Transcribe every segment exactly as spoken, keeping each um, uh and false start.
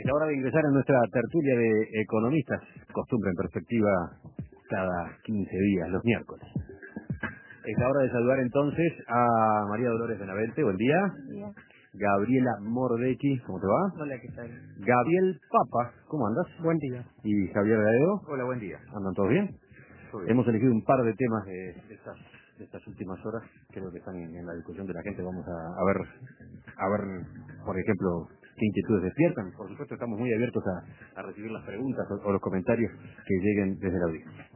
Es la hora de ingresar en nuestra tertulia de economistas, costumbre en perspectiva cada quince días, los miércoles. Es la hora de saludar entonces a María Dolores Benavente, buen día. Bien. Gabriela Mordecki, ¿cómo te va? Hola, ¿qué tal? Gabriel Papa, ¿cómo andas? Buen día. Y Javier Gadeo. Hola, buen día. ¿Andan todos bien? Todo bien. Hemos elegido un par de temas de, de estas de estas últimas horas, creo que están en, en la discusión de la gente. Vamos a, a ver, a ver, por ejemplo, qué inquietudes despiertan. Por supuesto, estamos muy abiertos a, a recibir las preguntas o, o los comentarios que lleguen desde la audiencia.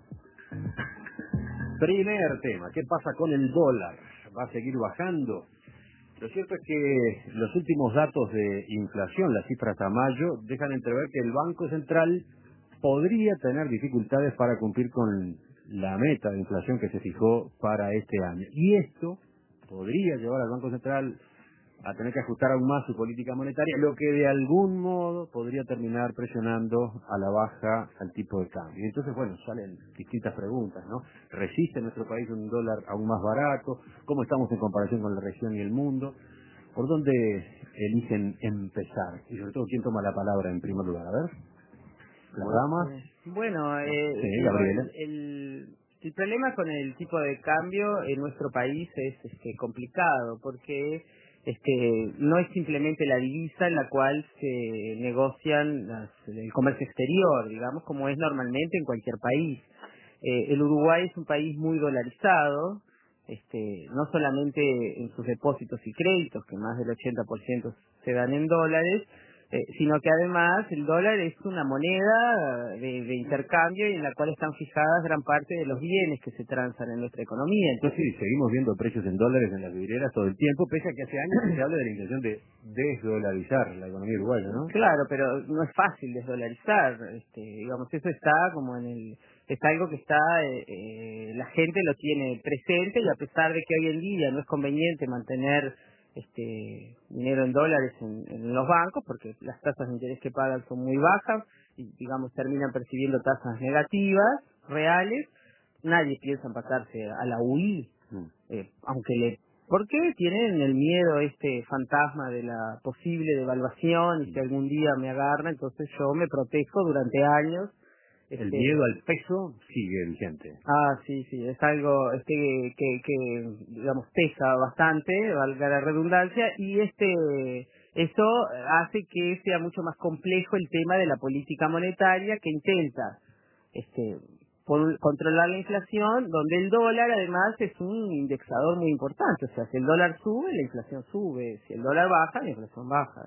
Primer tema, ¿qué pasa con el dólar? ¿Va a seguir bajando? Lo cierto es que los últimos datos de inflación, las cifras a mayo, dejan entrever que el Banco Central podría tener dificultades para cumplir con la meta de inflación que se fijó para este año. Y esto podría llevar al Banco Central a tener que ajustar aún más su política monetaria, lo que de algún modo podría terminar presionando a la baja al tipo de cambio. Y entonces, bueno, salen distintas preguntas, ¿no? ¿Resiste nuestro país un dólar aún más barato? ¿Cómo estamos en comparación con la región y el mundo? ¿Por dónde eligen empezar? Y sobre todo, ¿quién toma la palabra en primer lugar? A ver, la dama. Bueno, eh, Sí, digo, Gabriela. el, el, el problema con el tipo de cambio en nuestro país es este, complicado, porque este no es simplemente la divisa en la cual se negocian las, el comercio exterior, digamos, como es normalmente en cualquier país. Eh, el Uruguay es un país muy dolarizado, este no solamente en sus depósitos y créditos, que más del ochenta por ciento se dan en dólares, Eh, sino que además el dólar es una moneda de, de intercambio y en la cual están fijadas gran parte de los bienes que se transan en nuestra economía. Entonces, Entonces, sí, seguimos viendo precios en dólares en las vidrieras todo el tiempo, pese a que hace años se habla de la intención de desdolarizar la economía uruguaya, ¿no? claro, pero no es fácil desdolarizar, este, digamos, eso está como en el, es algo que está, eh, eh, la gente lo tiene presente y a pesar de que hoy en día no es conveniente mantener este dinero en dólares en, en los bancos porque las tasas de interés que pagan son muy bajas y digamos terminan percibiendo tasas negativas reales, nadie piensa en pasarse a la U I, Mm. eh, aunque le porque tienen el miedo este fantasma de la posible devaluación y si algún día me agarra, entonces yo me protejo durante años. El Este, miedo al peso sigue vigente. Ah, sí, sí, es algo este que, que, digamos, pesa bastante, valga la redundancia, y este eso hace que sea mucho más complejo el tema de la política monetaria que intenta este por, controlar la inflación, donde el dólar además es un indexador muy importante, o sea, si el dólar sube, la inflación sube, si el dólar baja, la inflación baja.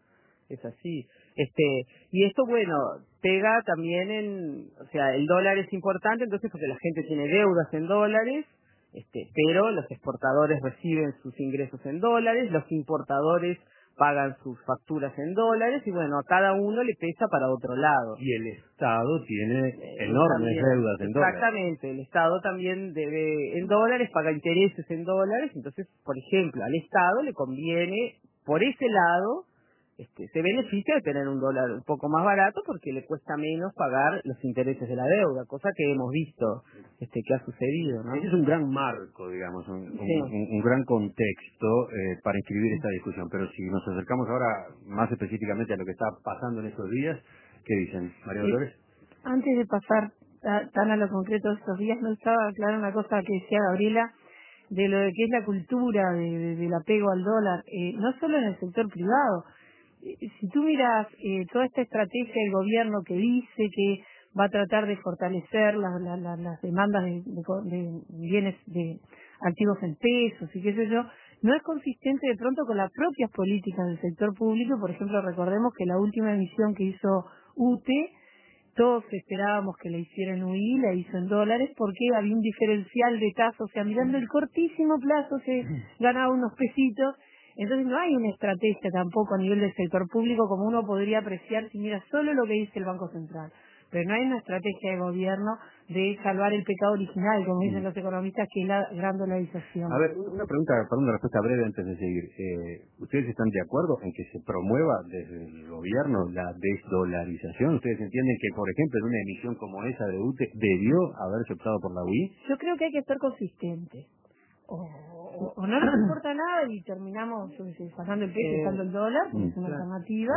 Es así. Este, y esto, bueno, pega también en, o sea, el dólar es importante, entonces porque la gente tiene deudas en dólares, este, pero los exportadores reciben sus ingresos en dólares, los importadores pagan sus facturas en dólares y bueno, a cada uno le pesa para otro lado. Y el Estado tiene Eh, enormes también, deudas en dólares. exactamente, el Estado también debe en dólares, paga intereses en dólares, entonces, por ejemplo, al Estado le conviene, por ese lado, este, se beneficia de tener un dólar un poco más barato porque le cuesta menos pagar los intereses de la deuda, cosa que hemos visto este, que ha sucedido, ¿no? Ese es un gran marco, digamos, un, un, Sí. un, un gran contexto eh, para inscribir esta discusión. Pero si nos acercamos ahora más específicamente a lo que está pasando en estos días, ¿qué dicen, María Sí. Dolores? Antes de pasar ta- tan a lo concreto de estos días, no estaba clara una cosa que decía Gabriela, de lo de que es la cultura de, de- del apego al dólar, eh, no solo en el sector privado. Eh, Si tú miras eh, toda esta estrategia del gobierno que dice que va a tratar de fortalecer las, las, las- las demandas de, de co- de bienes, de activos en pesos y qué sé yo, no es consistente de pronto con las propias políticas del sector público. Por ejemplo, recordemos que la última emisión que hizo U T E, todos esperábamos que la hicieran U I, la hizo en dólares porque había un diferencial de tasa, o sea, mirando el cortísimo plazo se ganaba unos pesitos. Entonces no hay una estrategia tampoco a nivel del sector público como uno podría apreciar si mira solo lo que dice el Banco Central. Pero no hay una estrategia de gobierno de salvar el pecado original, como dicen los economistas, que es la gran dolarización. A ver, una pregunta para una respuesta breve antes de seguir. Eh, ¿Ustedes están de acuerdo en que se promueva desde el gobierno la desdolarización? ¿Ustedes entienden que, por ejemplo, en una emisión como esa de U T E debió haberse optado por la U I? Yo creo que hay que ser consistente. O, o, o no nos importa nada y terminamos yo qué sé, sacando el peso y Eh, usando el dólar, que Mm. es una claro. alternativa,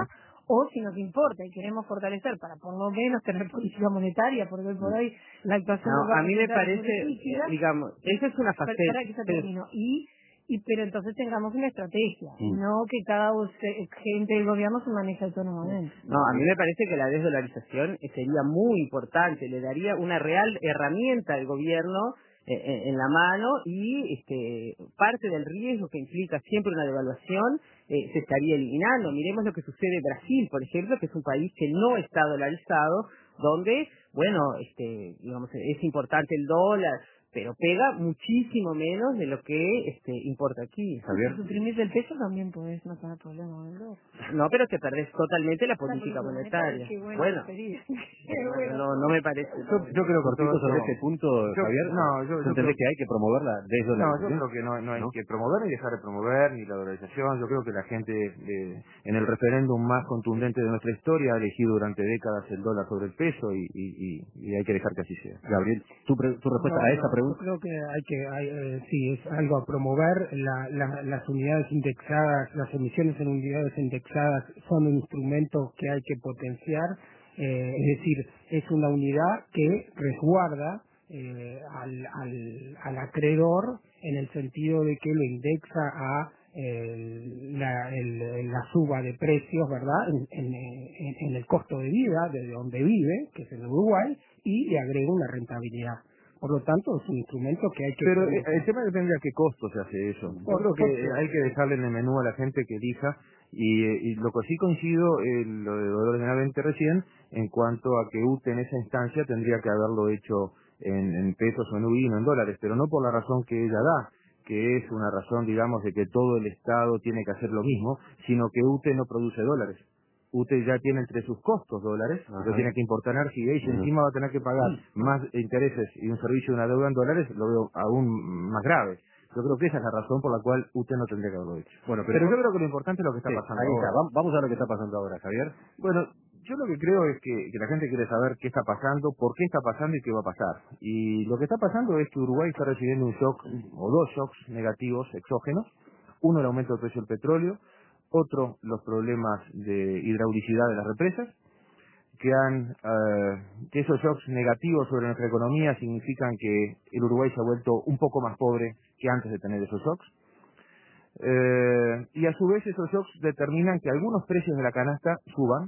O si nos importa y queremos fortalecer para por lo menos tener política monetaria, porque hoy por hoy la actuación No, del Banco a mí me Central es muy parece, rígida, digamos, esa es una para, faceta. para que se termine. Y, y pero entonces tengamos una estrategia, Mm. no que cada us- gente del gobierno se maneje autónomamente. No, a mí me parece que la desdolarización sería muy importante, le daría una real herramienta al gobierno eh, en, en la mano y este parte del riesgo que implica siempre una devaluación eh, se estaría eliminando. Miremos lo que sucede en Brasil, por ejemplo, que es un país que no está dolarizado, donde, bueno, este, digamos, es importante el dólar, pero pega muchísimo menos de lo que este importa aquí. Javier. Si suprimís el peso también podés no tener problema con el dólar. No, pero te perdés totalmente la La política política monetaria. Qué bueno, Bueno, sería. Qué no, bueno. no, no me parece. Yo, yo creo que Cortito todo sobre esto- este punto, yo- Javier. no, yo, ¿Tú yo entendés creo, que hay que promover la no, yo desdolarización? creo que no, no hay ¿No? que promover ni dejar de promover ni la dolarización. Yo creo que la gente eh, en el referéndum más contundente de nuestra historia ha elegido durante décadas el dólar sobre el peso y, y, y, y hay que dejar que así sea. Gabriel, tu, pre- tu respuesta No, a esta no, yo pregunta. creo que hay que, hay, eh, sí, es algo a promover. La, la- las unidades indexadas, las emisiones en unidades indexadas son un instrumento que hay que potenciar. Eh, es decir, es una unidad que resguarda eh, al, al, al acreedor en el sentido de que lo indexa a el- la, el- la suba de precios, ¿verdad? En, en, en- en el costo de vida de donde vive, que es en Uruguay, y le agrega una rentabilidad. Por lo tanto, es un instrumento que hay que... Pero eh, el tema depende a qué costo se hace eso. Yo Por- creo que por- eh, hay que dejarle en el menú a la gente que elija y, eh, y lo que sí coincido, eh, lo de Dolores Benavente recién, en cuanto a que U T E en esa instancia tendría que haberlo hecho en, en pesos o en U I, no en dólares, pero no por la razón que ella da, que es una razón, digamos, de que todo el Estado tiene que hacer lo mismo, sino que U T E no produce dólares. U T E ya tiene entre sus costos dólares, Ajá. lo tiene que importar Arcide y si Ujú. encima va a tener que pagar más intereses y un servicio de una deuda en dólares, lo veo aún más grave. Yo creo que esa es la razón por la cual U T E no tendría que haberlo hecho. Bueno, Pero, pero, yo creo que lo importante es lo que está sí, pasando ahí está. ahora. Vam- Vamos a lo que está pasando ahora, Javier. Bueno, yo lo que creo es que, que la gente quiere saber qué está pasando, por qué está pasando y qué va a pasar. Y lo que está pasando es que Uruguay está recibiendo un shock, o dos shocks negativos exógenos. Uno, el aumento del precio del petróleo. Otro, los problemas de hidraulicidad de las represas. Que, han, eh, que esos shocks negativos sobre nuestra economía significan que el Uruguay se ha vuelto un poco más pobre que antes de tener esos shocks. Eh, y a su vez esos shocks determinan que algunos precios de la canasta suban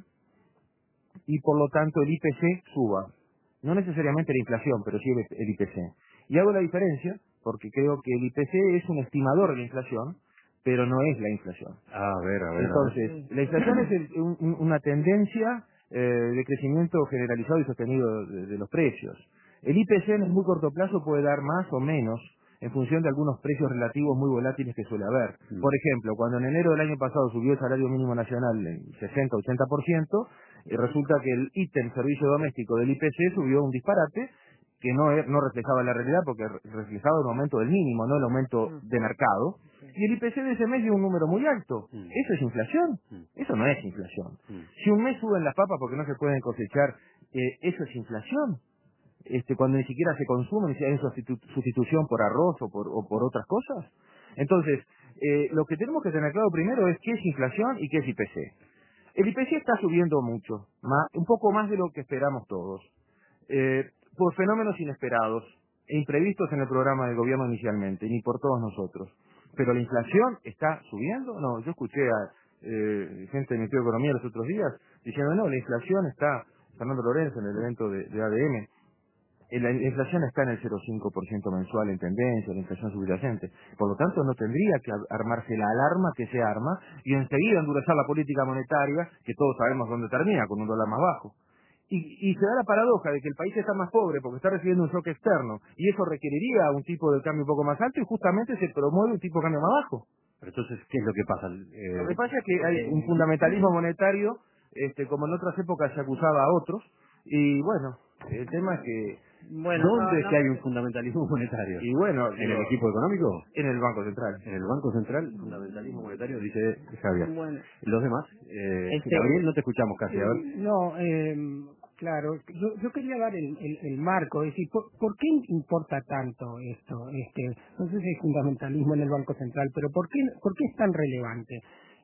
y por lo tanto el I P C suba. No necesariamente la inflación, pero sí el, el I P C. Y hago la diferencia porque creo que el I P C es un estimador de la inflación, pero no es la inflación. A ver, a ver. Entonces, a ver. la inflación es el- un- un- una tendencia eh, de crecimiento generalizado y sostenido de, de los precios. El I P C en el muy corto plazo puede dar más o menos en función de algunos precios relativos muy volátiles que suele haber. Mm. Por ejemplo, cuando en enero del año pasado subió el salario mínimo nacional en sesenta ochenta por ciento, eh, resulta que el ítem servicio doméstico del I P C subió un disparate que no, e- no reflejaba la realidad porque re- reflejaba un aumento del mínimo, no el aumento de mercado. Y el I P C de ese mes dio un número muy alto. Mm. ¿Eso es inflación? Mm. Eso no es inflación. Mm. Si un mes suben las papas porque no se pueden cosechar, eh, ¿eso es inflación? Este, cuando ni siquiera se consume, ni siquiera hay sustitu- sustitución por arroz o por, o por otras cosas. Entonces, eh, lo que tenemos que tener claro primero es qué es inflación y qué es I P C. El I P C está subiendo mucho, más, un poco más de lo que esperamos todos, eh, por fenómenos inesperados e imprevistos en el programa del gobierno inicialmente, ni por todos nosotros. Pero la inflación está subiendo. No, yo escuché a eh, gente de Ministerio de Economía los otros días diciendo, no, la inflación está, Fernando Lorenzo en el evento de, de A D M, eh, la inflación está en el cero coma cinco por ciento mensual en tendencia, la inflación subyacente. Por lo tanto, no tendría que ar- armarse la alarma que se arma y enseguida endurecer la política monetaria, que todos sabemos dónde termina, con un dólar más bajo. Y, y se da la paradoja de que el país está más pobre porque está recibiendo un shock externo y eso requeriría un tipo de cambio un poco más alto y justamente se promueve un tipo de cambio más bajo. Pero entonces, ¿qué es lo que pasa? Eh, Lo que pasa es que hay un fundamentalismo monetario, este, como en otras épocas se acusaba a otros, y bueno, el tema es que, Bueno, ¿Dónde no, es no, que hay un fundamentalismo monetario? y bueno, ¿En digo, el equipo económico? en el Banco Central. En el Banco Central, fundamentalismo monetario, dice Javier. bueno, Los demás, eh, Este- Gabriel, no te escuchamos casi, a ver. No, eh, claro, yo, yo quería dar el, el, el marco, es decir, ¿por, ¿por qué importa tanto esto? Este, no sé si hay fundamentalismo en el Banco Central, pero ¿por qué, por qué es tan relevante?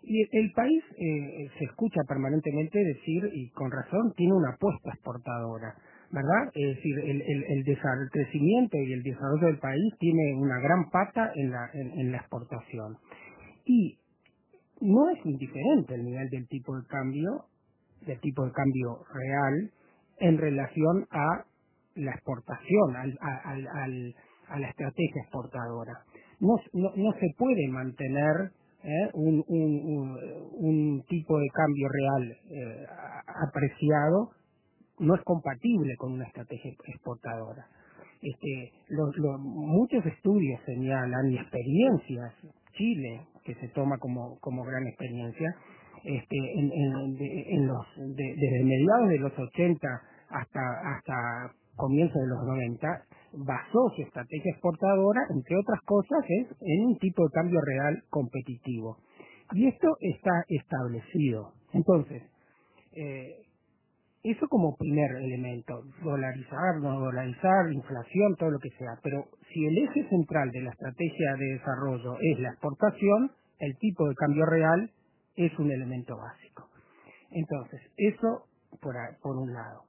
Y el país eh, se escucha permanentemente decir, y con razón, tiene una apuesta exportadora, ¿verdad? Es decir, el, el, el, el crecimiento y el desarrollo del país tiene una gran pata en la, en, en la exportación. Y no es indiferente el nivel del tipo de cambio, del tipo de cambio real, en relación a la exportación, al, al, al, a la estrategia exportadora. No, no, no se puede mantener ¿eh? un, un, un, un tipo de cambio real eh, apreciado, no es compatible con una estrategia exportadora. Este, los, los, muchos estudios señalan y experiencias, Chile, que se toma como, como gran experiencia, este, en, en, de, en los, de, desde mediados de los ochenta hasta, hasta comienzos de los noventa, basó su estrategia exportadora, entre otras cosas, es en un tipo de cambio real competitivo. Y esto está establecido. Entonces, eh, eso como primer elemento, dolarizar, no dolarizar, inflación, todo lo que sea. Pero si el eje central de la estrategia de desarrollo es la exportación, el tipo de cambio real es un elemento básico. Entonces, eso por, por un lado.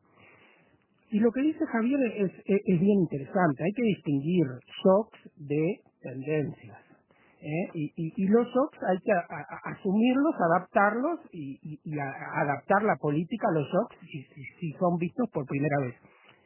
Y lo que dice Javier es, es, es bien interesante. Hay que distinguir shocks de tendencias. ¿eh? Y, y, y los shocks hay que a, a, asumirlos, adaptarlos y, y, y a, adaptar la política a los shocks si, si, si son vistos por primera vez.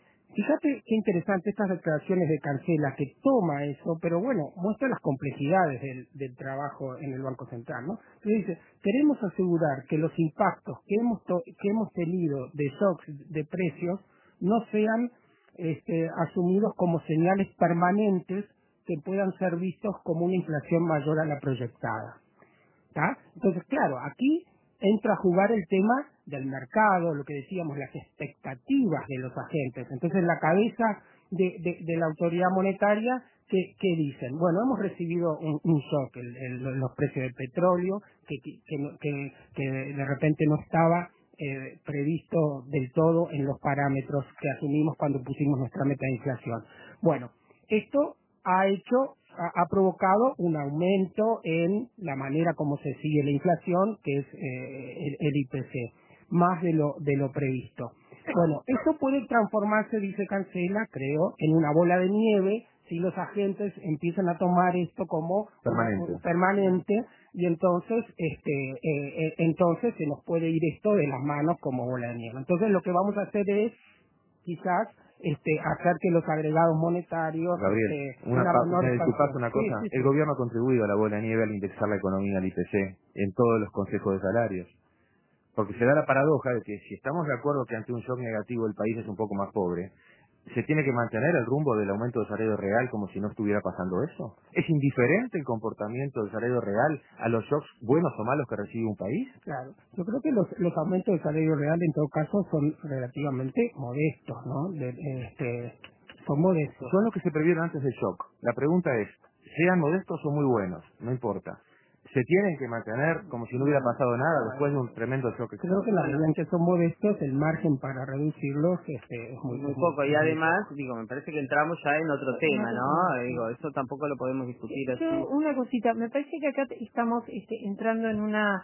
Fíjate qué interesante estas declaraciones de Cancela, que toma eso, pero bueno, muestra las complejidades del, del trabajo en el Banco Central, ¿no? Entonces dice, queremos asegurar que los impactos que hemos, to que hemos tenido de shocks de precios no sean este, asumidos como señales permanentes que puedan ser vistos como una inflación mayor a la proyectada. ¿Tá? Entonces, claro, aquí entra a jugar el tema del mercado, lo que decíamos, las expectativas de los agentes. Entonces, la cabeza de, de, de la autoridad monetaria, ¿qué, qué dicen? Bueno, hemos recibido un, un shock, el, el, los precios del petróleo, que, que, que, que de repente no estaba eh, previsto del todo en los parámetros que asumimos cuando pusimos nuestra meta de inflación. Bueno, esto ha hecho, ha, ha provocado un aumento en la manera como se sigue la inflación, que es eh, el, el I P C, más de lo, de lo previsto. Bueno, esto puede transformarse, dice Cancela, creo, en una bola de nieve si los agentes empiezan a tomar esto como permanente, uh, permanente y entonces este eh, eh, entonces se nos puede ir esto de las manos como bola de nieve. Entonces lo que vamos a hacer es quizás este hacer que los agregados monetarios Gabriel, este, una, una pa menor ¿me disculpas una cosa? sí, sí, sí. El gobierno ha contribuido a la bola de nieve al indexar la economía al I P C en todos los consejos de salarios. Porque se da la paradoja de que si estamos de acuerdo que ante un shock negativo el país es un poco más pobre, ¿se tiene que mantener el rumbo del aumento del salario real como si no estuviera pasando eso? ¿Es indiferente el comportamiento del salario real a los shocks buenos o malos que recibe un país? Claro, yo creo que los, los aumentos del salario real en todo caso son relativamente modestos, ¿no? De, este, son modestos. Son los que se previeron antes del shock. La pregunta es, sean modestos o muy buenos, no importa. ¿Se tienen que mantener como si no hubiera pasado nada después de un tremendo shock? Creo que la realidad en que son modestos, el margen para reducirlos este, es muy, muy poco. Y muy además, poco. digo, me parece que entramos ya en otro tema, ¿no? Digo, eso tampoco lo podemos discutir así. Yo, una cosita, me parece que acá estamos este, entrando en una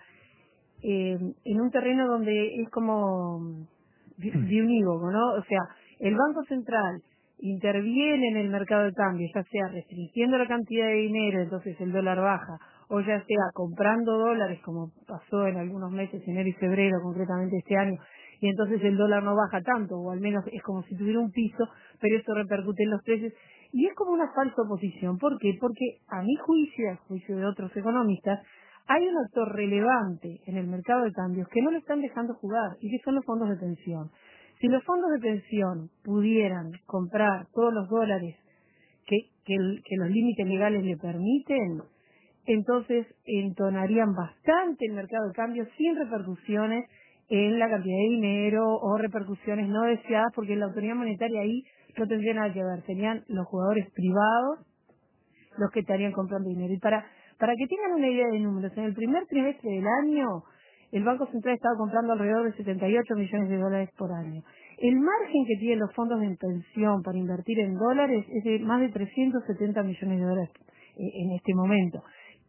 eh, en un terreno donde es como de, de unívoco, ¿no? O sea, el Banco Central interviene en el mercado de cambio, ya sea restringiendo la cantidad de dinero, entonces el dólar baja, o ya sea comprando dólares, como pasó en algunos meses, enero y febrero, concretamente este año, y entonces el dólar no baja tanto, o al menos es como si tuviera un piso, pero eso repercute en los precios, y es como una falsa oposición. ¿Por qué? Porque a mi juicio, a juicio de otros economistas, hay un actor relevante en el mercado de cambios que no lo están dejando jugar, y que son los fondos de pensión. Si los fondos de pensión pudieran comprar todos los dólares que, que, el, que los límites legales le permiten, entonces entonarían bastante el mercado de cambios sin repercusiones en la cantidad de dinero o repercusiones no deseadas, porque la autoridad monetaria ahí no tendría nada que ver, serían los jugadores privados los que estarían comprando dinero. Y para, para que tengan una idea de números, en el primer trimestre del año, el Banco Central estaba comprando alrededor de setenta y ocho millones de dólares por año. El margen que tienen los fondos de pensión para invertir en dólares es de más de trescientos setenta millones de dólares en este momento.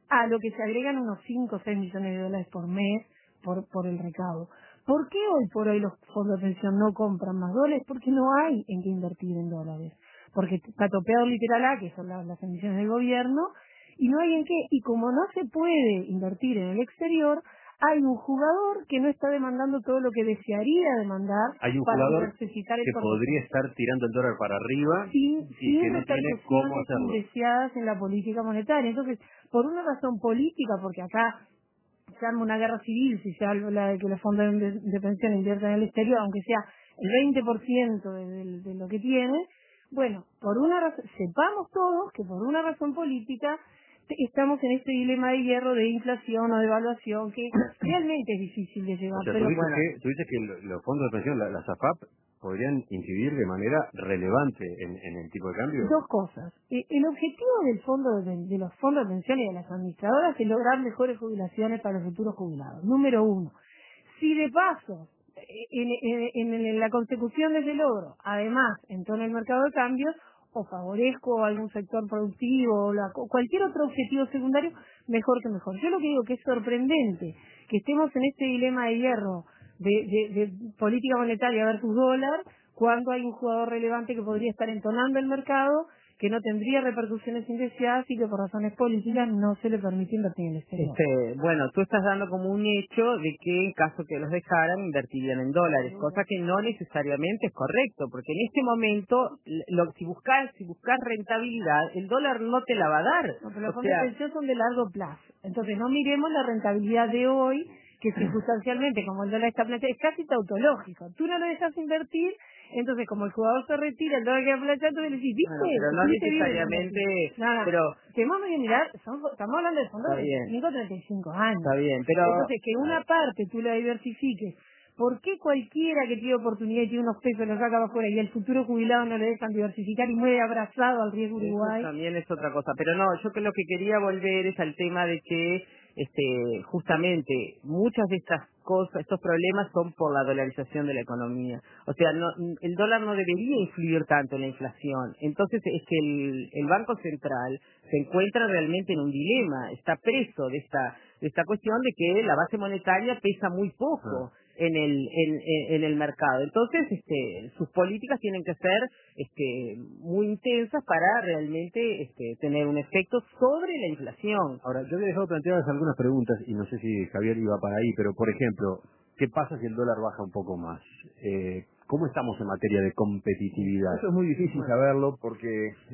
a lo que se agregan unos cinco o seis millones de dólares por mes por, por el recaudo. ¿Por qué hoy por hoy los fondos de pensión no compran más dólares? Porque no hay en qué invertir en dólares. Porque está topeado literal A, que son las, las emisiones del gobierno, y no hay en qué. Y como no se puede invertir en el exterior, hay un jugador que no está demandando todo lo que desearía demandar hay un para jugador diversificar el que portafolio. podría estar tirando el dólar para arriba sin, y sin que no tiene cómo repercusiones hacerlo. indeseadas en la política monetaria. Entonces, por una razón política, porque acá se arma una guerra civil si se habla de que los fondos de, de pensión inviertan en el exterior, aunque sea el veinte por ciento de, de, de lo que tiene. Bueno, por una razón, sepamos todos que por una razón política estamos en este dilema de hierro de inflación o de evaluación que realmente es difícil de llevar. O sea, pero tú dices, bueno, que, tú dices que lo- los fondos de pensión, la- las A F A P, podrían incidir de manera relevante en, en el tipo de cambio. dos cosas. Eh, El objetivo del fondo de, de los fondos de pensión y de las administradoras es lograr mejores jubilaciones para los futuros jubilados. Número uno. Si de paso, eh, en, en- en- en la consecución de ese logro, además, entro en el mercado de cambios, o favorezco algún sector productivo, o la- cualquier otro objetivo secundario, mejor que mejor. Yo lo que digo que es sorprendente que estemos en este dilema de hierro de, de, de política monetaria versus dólar, cuando hay un jugador relevante que podría estar entonando el mercado, que no tendría repercusiones indeseadas y que por razones políticas no se le permite invertir en el exterior. Este, bueno, tú estás dando como un hecho de que en caso que los dejaran invertirían en dólares, cosa que no necesariamente es correcto, porque en este momento, lo, si buscas si buscas rentabilidad, el dólar no te la va a dar. No, pero los O fondos sea, de pensión son de largo plazo. Entonces no miremos la rentabilidad de hoy, que circunstancialmente, como el dólar está planteado, es casi tautológico. Tú no lo dejas invertir, entonces como el jugador se retira, el dólar queda planteado, tú le decís, ¿viste? bueno, pero no ¿Estuviste bien necesariamente, invertido? No, no. pero Tenemos que mirar, son- estamos hablando de fondos Está de bien. treinta y cinco a treinta y cinco años. está bien, pero Entonces, que una parte tú la diversifiques. ¿Por qué cualquiera que tiene oportunidad y tiene unos pesos los saca para afuera y al futuro jubilado no le dejan diversificar y muere abrazado al riesgo eso Uruguay? también es otra cosa. Pero no, yo que lo que quería volver es al tema de que este justamente muchas de estas cosas, estos problemas son por la dolarización de la economía. O sea, no, el dólar no debería influir tanto en la inflación. Entonces es que el, el Banco Central se encuentra realmente en un dilema, está preso de esta de esta cuestión de que la base monetaria pesa muy poco. Ah. en el en, en, en el mercado. Entonces, este, sus políticas tienen que ser este, muy intensas para realmente este, tener un efecto sobre la inflación. Ahora, yo le he dejado planteadas algunas preguntas y no sé si Javier iba para ahí, pero por ejemplo, ¿qué pasa si el dólar baja un poco más? Eh, ¿Cómo estamos en materia de competitividad? Eso es muy difícil saberlo porque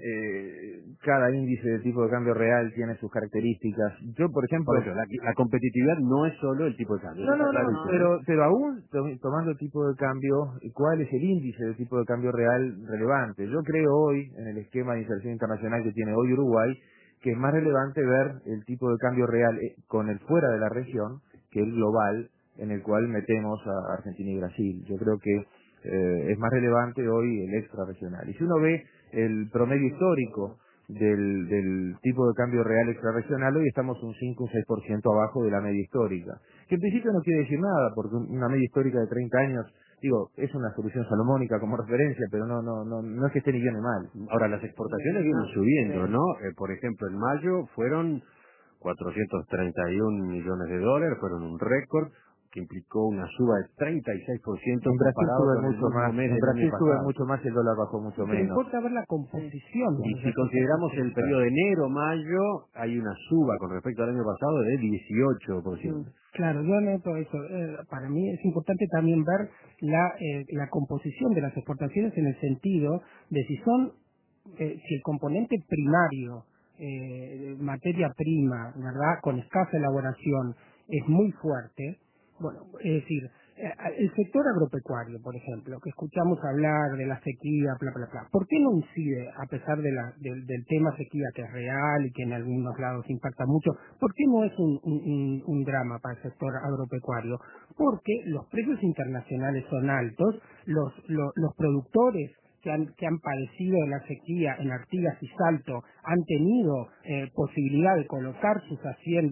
eh, cada índice de tipo de cambio real tiene sus características. Yo, por ejemplo, Por eso, la, la competitividad no es solo el tipo de cambio. no, eso no, está no, clarísimo. pero, pero aún to- tomando el tipo de cambio, ¿cuál es el índice de tipo de cambio real relevante? Yo creo hoy, en el esquema de inserción internacional que tiene hoy Uruguay, que es más relevante ver el tipo de cambio real eh, con el fuera de la región que el global, en el cual metemos a Argentina y Brasil. Yo creo que eh, es más relevante hoy el extra regional. Y si uno ve el promedio histórico del, del tipo de cambio real extra regional, hoy estamos un cinco o un seis por ciento abajo de la media histórica. Que en principio no quiere decir nada, porque una media histórica de treinta años, digo, es una solución salomónica como referencia, pero no no no no es que esté ni bien ni mal. Ahora, las exportaciones vienen subiendo, ¿no? Eh, por ejemplo, en mayo fueron cuatrocientos treinta y un millones de dólares, fueron un récord que implicó una suba de treinta y seis por ciento En Brasil comparado sube con el mucho mismo más, mes en del Brasil año sube pasado. mucho más y el dólar bajó mucho Pero menos. importa ver la composición. de Y los si consideramos el recursos. periodo de enero-mayo, hay una suba con respecto al año pasado de dieciocho por ciento. Claro, yo noto eso. Eh, para mí es importante también ver la, eh, la composición de las exportaciones en el sentido de si son, eh, si el componente primario, eh, materia prima, ¿verdad?, con escasa elaboración, es muy fuerte. Bueno, es decir, eh, el sector agropecuario, por ejemplo, que escuchamos hablar de la sequía, bla, bla, bla, ¿por qué no incide, a pesar de la, del, del tema sequía que es real y que en algunos lados impacta mucho, por qué no es un, un, un drama para el sector agropecuario? Porque los precios internacionales son altos, los, los, los productores que han, que han padecido de la sequía en Artigas y Salto han tenido eh, posibilidad de colocar sus haciendas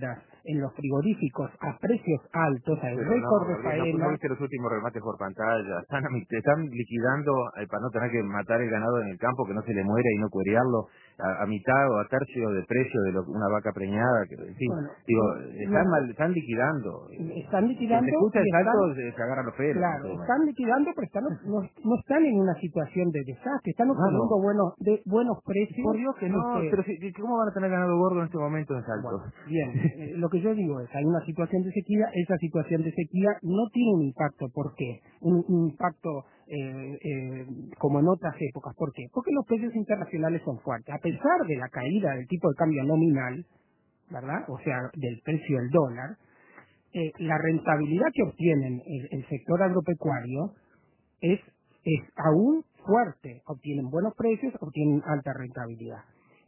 en los frigoríficos a precios altos, hay Pero récord no, de Gabriel, no, faena. no viste los últimos remates por pantalla. Están, a mi- están liquidando eh, para no tener que matar el ganado en el campo, que no se le muera y no cuerearlo a, a mitad o a tercio de precio de lo, una vaca preñada. Que, en fin, Bueno, digo, eh, están, no, mal, están liquidando. están Quien liquidando se escucha y el salto están, se, se agarra los pelos. claro, en este están liquidando, pero están, no, no están en una situación de desastre, están momento. obteniendo Claro. buenos de buenos precios. Por Dios que no, este, pero si, ¿cómo van a tener ganado gordo en este momento en Salto? Bueno, bien, eh, lo que yo digo es, hay una situación de sequía, esa situación de sequía no tiene un impacto, ¿por qué? Un, un impacto eh, eh, como en otras épocas, ¿por qué? Porque los precios internacionales son fuertes, a pesar de la caída del tipo de cambio nominal, ¿verdad? O sea, del precio del dólar, eh, la rentabilidad que obtienen el, el sector agropecuario es, es aún fuerte, obtienen buenos precios, obtienen alta rentabilidad.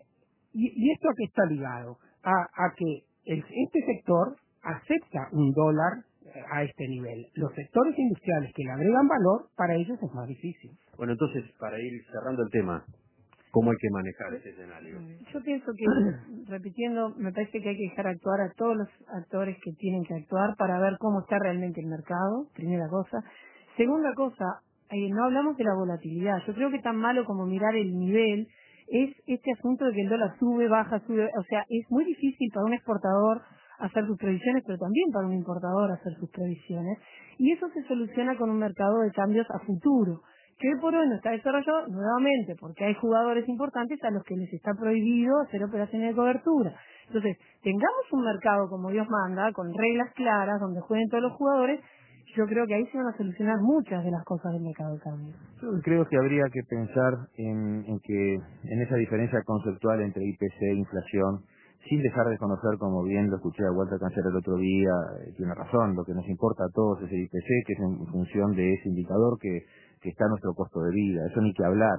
¿Y, y esto a qué está ligado? A, a que el, este sector acepta un dólar eh, a este nivel. Los sectores industriales que le agregan valor, para ellos es más difícil. Bueno, entonces, para ir cerrando el tema, ¿cómo hay que manejar ese escenario? Yo pienso que, repitiendo, me parece que hay que dejar actuar a todos los actores que tienen que actuar para ver cómo está realmente el mercado, primera cosa. Segunda cosa, eh, no hablamos de la volatilidad. Yo creo que tan malo como mirar el nivel es este asunto de que el dólar sube, baja, sube. O sea, es muy difícil para un exportador hacer sus previsiones, pero también para un importador hacer sus previsiones. Y eso se soluciona con un mercado de cambios a futuro, que hoy por hoy no está desarrollado nuevamente, porque hay jugadores importantes a los que les está prohibido hacer operaciones de cobertura. Entonces, tengamos un mercado como Dios manda, con reglas claras, donde jueguen todos los jugadores. Yo creo que ahí se van a solucionar muchas de las cosas del mercado de cambio. Yo creo que habría que pensar en, en que en esa diferencia conceptual entre I P C e inflación, sin dejar de conocer, como bien lo escuché a Walter Cancela el otro día, eh, tiene razón, lo que nos importa a todos es el I P C, que es en función de ese indicador que, que está nuestro costo de vida, eso ni que hablar.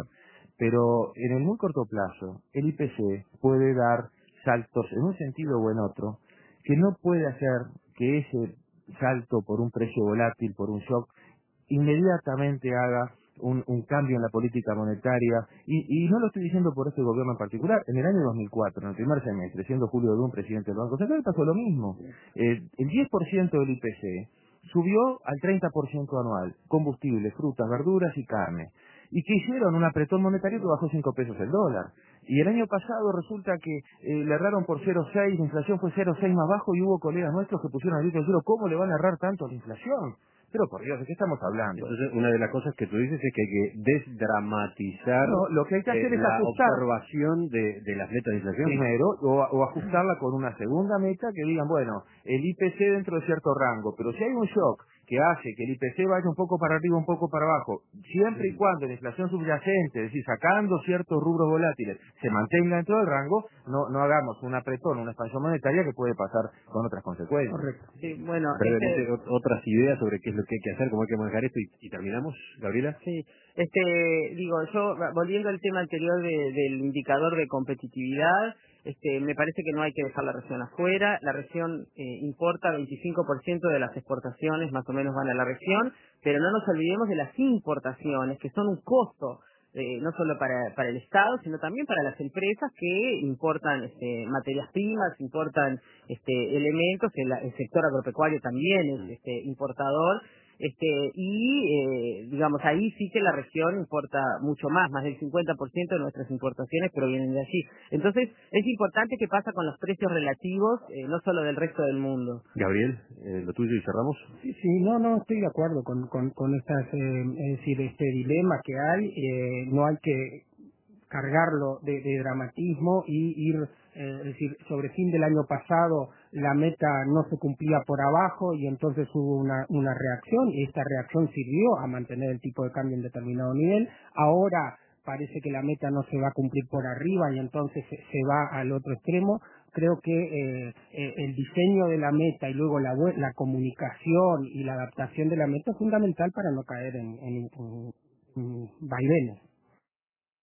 Pero en el muy corto plazo, el I P C puede dar saltos en un sentido o en otro, que no puede hacer que ese salto por un precio volátil, por un shock, inmediatamente haga un, un cambio en la política monetaria, y, y no lo estoy diciendo por este gobierno en particular. En el año dos mil cuatro, en el primer semestre, siendo Julio Dum presidente del Banco Central, pasó lo mismo. Eh, el diez por ciento del I P C subió al treinta por ciento anual, combustibles, frutas, verduras y carne. ¿Y que hicieron? Un apretón monetario que bajó cinco pesos el dólar. Y el año pasado resulta que eh, le erraron por cero coma seis, la inflación fue cero coma seis más bajo, y hubo colegas nuestros que pusieron al grito del cielo, ¿cómo le van a errar tanto a la inflación? Pero por Dios, ¿de qué estamos hablando? Entonces, una de las cosas que tú dices es que hay que desdramatizar No, lo que hay que hacer eh, es la ajustar observación de, de las metas de inflación. primero, o, o ajustarla con una segunda meta que digan, bueno, el I P C dentro de cierto rango, pero si hay un shock que hace que el I P C vaya un poco para arriba, un poco para abajo, siempre y cuando la inflación subyacente, es decir, sacando ciertos rubros volátiles, se mantenga dentro del rango, no, no hagamos un apretón, una expansión monetaria que puede pasar con otras consecuencias. Correcto. Sí, bueno, Brevemente, este, ot- otras ideas sobre qué es lo que hay que hacer, cómo hay que manejar esto, y, y terminamos, Gabriela. sí, este, digo, yo volviendo al tema anterior de, del indicador de competitividad, este, me parece que no hay que dejar la región afuera. La región eh, importa veinticinco por ciento de las exportaciones, más o menos van a la región, pero no nos olvidemos de las importaciones, que son un costo. Eh, no solo para, para el Estado, sino también para las empresas que importan este, materias primas, importan este, elementos, el, el sector agropecuario también es este, importador, este, y eh, digamos ahí sí que la región importa mucho más, más del cincuenta por ciento de nuestras importaciones provienen de allí. Entonces es importante qué pasa con los precios relativos, eh, no solo del resto del mundo. Gabriel, eh, lo tuyo y cerramos. Sí, sí, no, no, estoy de acuerdo con, con, con estas, eh, es decir, este dilema que hay, eh, no hay que cargarlo de, de dramatismo y ir, eh, es decir, sobre fin del año pasado la meta no se cumplía por abajo y entonces hubo una, una reacción y esta reacción sirvió a mantener el tipo de cambio en determinado nivel. Ahora parece que la meta no se va a cumplir por arriba y entonces se, se va al otro extremo. Creo que eh, eh, el diseño de la meta y luego la, bu- la comunicación y la adaptación de la meta es fundamental para no caer en, en, en, en vaivenes.